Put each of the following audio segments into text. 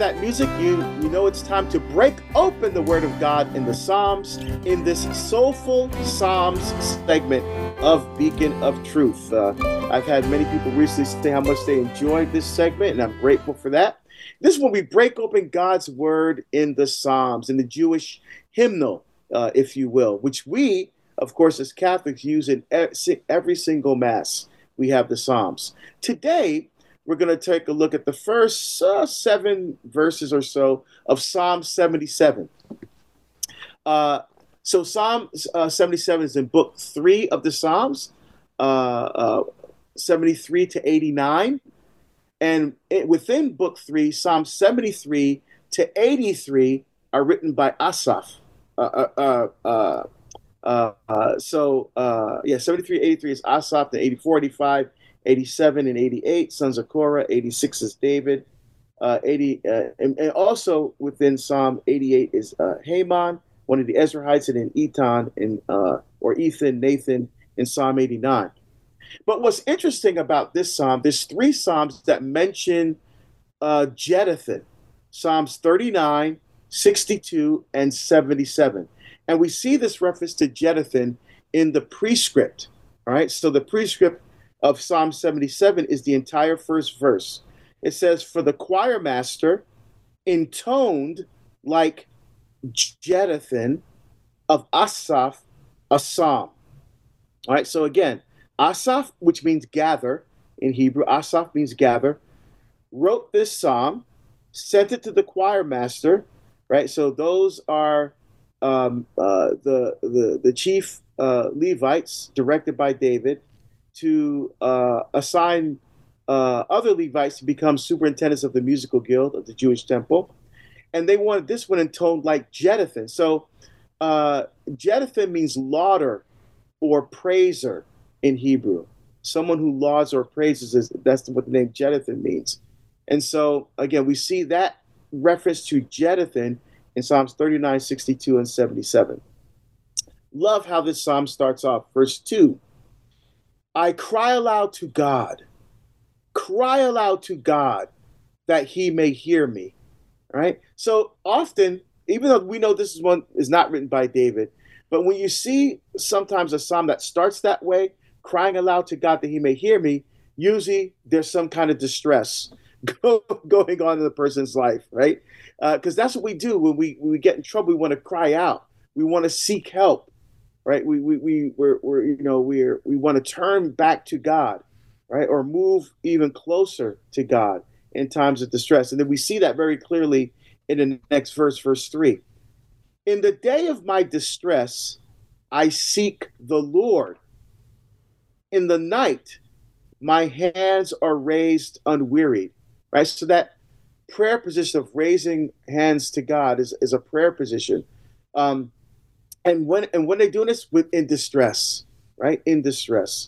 that music, you know it's time to break open the Word of God in the Psalms in this Soulful Psalms segment of Beacon of Truth. I've had many people recently say how much they enjoyed this segment, and I'm grateful for that. This is when we break open God's Word in the Psalms, in the Jewish hymnal, if you will, which we, of course, as Catholics, use in every single Mass. We have the Psalms. Today, we're going to take a look at the first 7 verses or so of Psalm 77. So Psalm 77 is in Book 3 of the Psalms, 73 to 89. And within Book 3, Psalm 73 to 83 are written by Asaph. 73, 83 is Asaph, then 84, 85, 87, and 88, sons of Korah. 86 is David. And also within Psalm 88 is Haman, one of the Ezrahites, and then Ethan, or Ethan, Nathan, in Psalm 89. But what's interesting about this psalm, there's 3 psalms that mention Jeduthun, Psalms 39, 62, and 77. And we see this reference to Jeduthun in the prescript. All right, so the prescript of Psalm 77 is the entire first verse. It says, "For the choir master intoned like Jeduthun of Asaph a psalm." All right, so again, Asaph, which means gather in Hebrew, Asaph means gather, wrote this psalm, sent it to the choir master, right? So those are the chief Levites, directed by David, to assign other Levites to become superintendents of the musical guild of the Jewish temple. And they wanted this one intoned like Jeduthun. So Jeduthun means lauder or praiser in Hebrew. Someone who lauds or praises, that's what the name Jeduthun means. And so, again, we see that reference to Jeduthun in Psalms 39, 62, and 77. Love how this psalm starts off. Verse 2, "I cry aloud to God, that he may hear me." All right? So often, even though we know this one is not written by David, but when you see sometimes a psalm that starts that way, crying aloud to God that he may hear me, usually there's some kind of distress going on in the person's life, right? Because that's what we do when we get in trouble. We want to cry out. We want to seek help, right? We want to turn back to God, right, or move even closer to God in times of distress. And then we see that very clearly in the next verse, verse 3. "In the day of my distress, I seek the Lord. In the night, my hands are raised unwearied." Right? So that prayer position of raising hands to God is a prayer position. And when they're doing this in distress, right? In distress.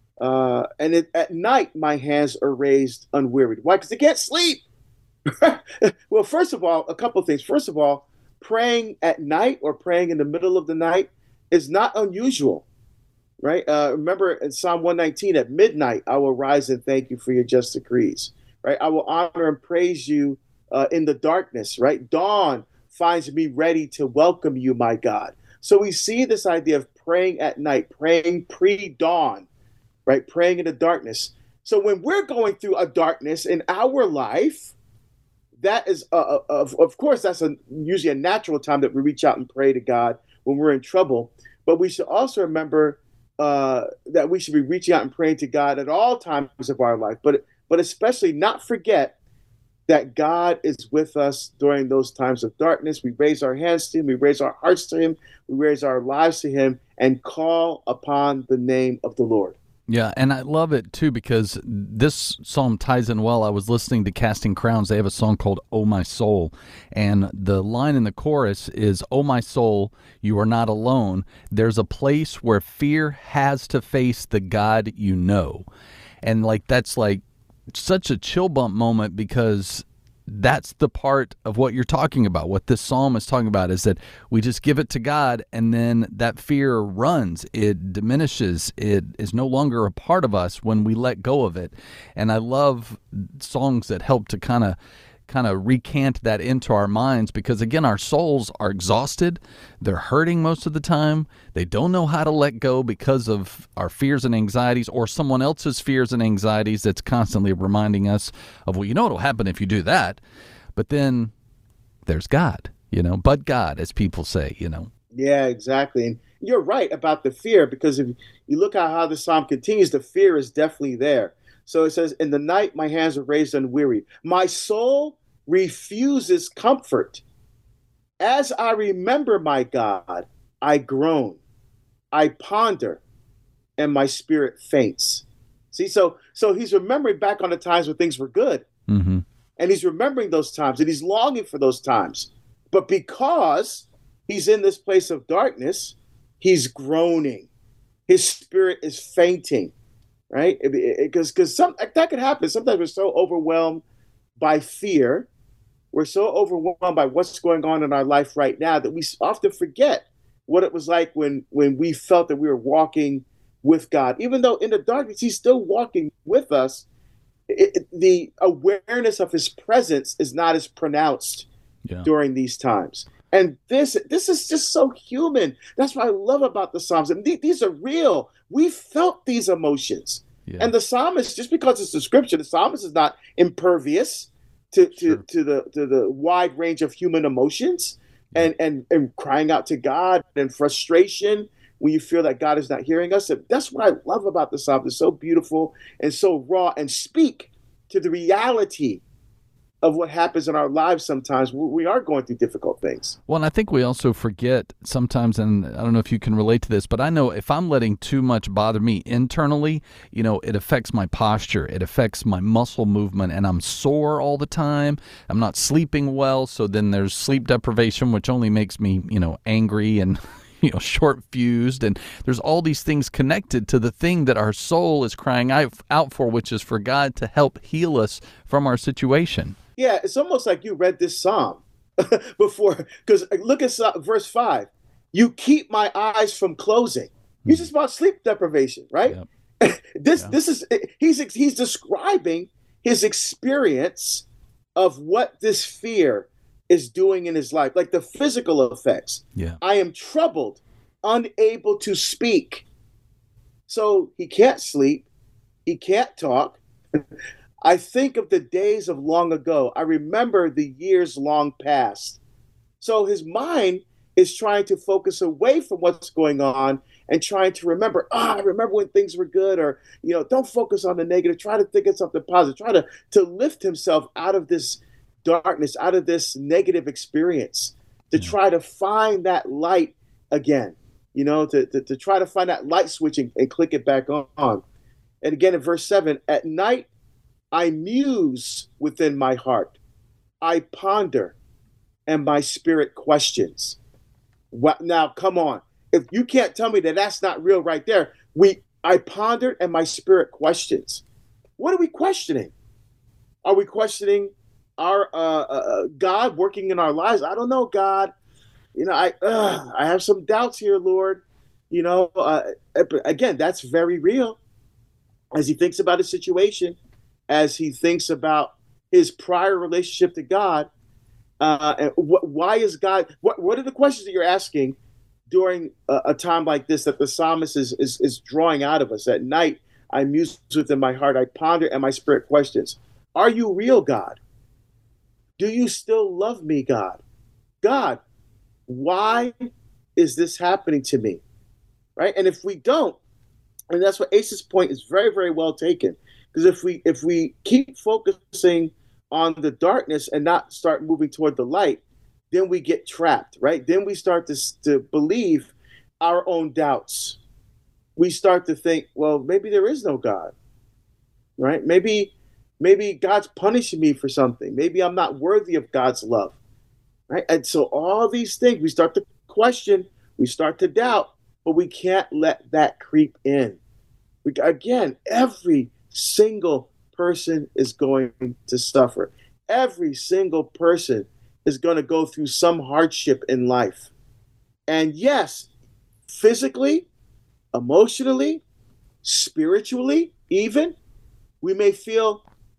At night, my hands are raised unwearied. Why? Because they can't sleep. Well, first of all, a couple of things. First of all, praying at night or praying in the middle of the night is not unusual, right? Remember in Psalm 119, at midnight, I will rise and thank you for your just decrees, right? I will honor and praise you in the darkness, right? Dawn finds me ready to welcome you, my God. So we see this idea of praying at night, praying pre-dawn, right? Praying in the darkness. So when we're going through a darkness in our life, that is, of course, that's usually a natural time that we reach out and pray to God when we're in trouble. But we should also remember that we should be reaching out and praying to God at all times of our life, but especially not forget that God is with us during those times of darkness. We raise our hands to him, we raise our hearts to him, we raise our lives to him, and call upon the name of the Lord. Yeah, and I love it, too, because this psalm ties in well. I was listening to Casting Crowns. They have a song called "Oh My Soul," and the line in the chorus is, "Oh my soul, you are not alone. There's a place where fear has to face the God you know." And that's such a chill bump moment, because that's the part of what you're talking about. What this psalm is talking about is that we just give it to God, and then that fear runs. It diminishes. It is no longer a part of us when we let go of it. And I love songs that help to kind of kind of recant that into our minds, because again, our souls are exhausted. They're hurting most of the time. They don't know how to let go because of our fears and anxieties, or someone else's fears and anxieties that's constantly reminding us of, well, you know what'll happen if you do that. But then there's God, but God, as people say, Yeah, exactly. And you're right about the fear, because if you look at how the psalm continues, the fear is definitely there. So it says, in the night, my hands are raised and weary. My soul refuses comfort. As I remember my God, I groan, I ponder, and my spirit faints. See, so he's remembering back on the times when things were good. Mm-hmm. And he's remembering those times, and he's longing for those times. But because he's in this place of darkness, he's groaning. His spirit is fainting, right? Because that could happen. Sometimes we're so overwhelmed by fear. We're so overwhelmed by what's going on in our life right now that we often forget what it was like when we felt that we were walking with God. Even though in the darkness, he's still walking with us, the awareness of his presence is not as pronounced during these times. And this is just so human. That's what I love about the Psalms. And these are real. We felt these emotions. Yeah. And the psalmist, just because it's the scripture, the psalmist is not impervious to the wide range of human emotions and crying out to God and frustration when you feel that God is not hearing us. And that's what I love about the Psalms. It's so beautiful and so raw, and speak to the reality of what happens in our lives sometimes. We are going through difficult things. Well, and I think we also forget sometimes, and I don't know if you can relate to this, but I know if I'm letting too much bother me internally, it affects my posture. It affects my muscle movement, and I'm sore all the time. I'm not sleeping well, so then there's sleep deprivation, which only makes me, angry and short-fused, and there's all these things connected to the thing that our soul is crying out for, which is for God to help heal us from our situation. Yeah, it's almost like you read this psalm before, because look at verse 5. You keep my eyes from closing. He's just about sleep deprivation, right? Yep. This is he's describing his experience of what this fear is doing in his life, like the physical effects. Yeah. I am troubled, unable to speak. So he can't sleep, he can't talk. I think of the days of long ago. I remember the years long past. So his mind is trying to focus away from what's going on and trying to remember, I remember when things were good, or, don't focus on the negative. Try to think of something positive. Try to lift himself out of this darkness, out of this negative experience, to try to find that light again, to try to find that light switch and click it back on. And again, in verse 7, at night, I muse within my heart. I ponder, and my spirit questions. Now, come on. If you can't tell me that that's not real right there, I pondered, and my spirit questions. What are we questioning? Are we our God working in our lives? I don't know, God. I have some doubts here, Lord. Again, that's very real. As he thinks about his situation, as he thinks about his prior relationship to God, and why is God? What are the questions that you're asking during a time like this that the psalmist is drawing out of us? At night, I muse within my heart. I ponder, and my spirit questions. Are you real, God? Do you still love me, God? God, why is this happening to me? Right? And if we don't, and that's what Ace's point is very, very well taken. Because if we keep focusing on the darkness and not start moving toward the light, then we get trapped, right? Then we start to believe our own doubts. We start to think, well, maybe there is no God, right? Maybe God's punishing me for something. Maybe I'm not worthy of God's love, right? And so all these things, we start to question, we start to doubt, but we can't let that creep in. Again, every single person is going to suffer. Every single person is going to go through some hardship in life. And yes, physically, emotionally, spiritually, even, we may feel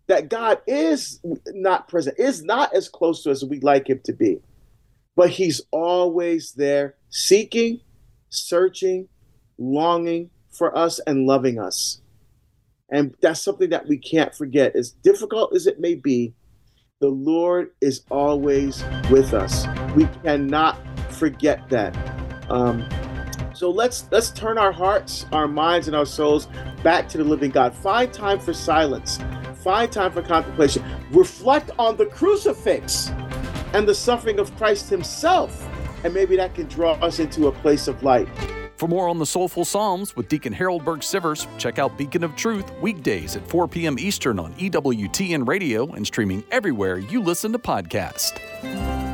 that God is not present, is not as close to us as we'd like him to be. But he's always there, seeking, searching, longing for us and loving us. And that's something that we can't forget. As difficult as it may be, the Lord is always with us. We cannot forget that. So let's turn our hearts, our minds, and our souls back to the living God. Find time for silence. Find time for contemplation. Reflect on the crucifix and the suffering of Christ himself. And maybe that can draw us into a place of light. For more on the Soulful Psalms with Deacon Harold Burke-Sivers, check out Beacon of Truth weekdays at 4 p.m. Eastern on EWTN Radio and streaming everywhere you listen to podcasts.